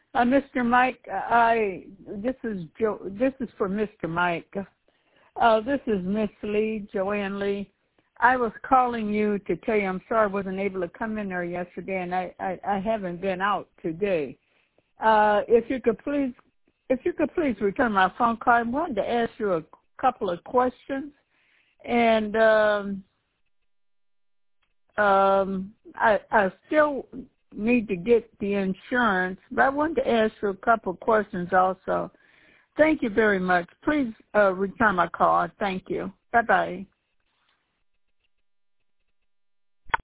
Mr. Mike, this is Joe. This is for Mr. Mike. This is Miss Lee, Joanne Lee. I was calling you to tell you I'm sorry I wasn't able to come in there yesterday, and I haven't been out today. If you could please return my phone call. I wanted to ask you a couple of questions, and I still need to get the insurance, but I wanted to ask you a couple of questions also. Thank you very much. Please return my call. Thank you. Bye-bye.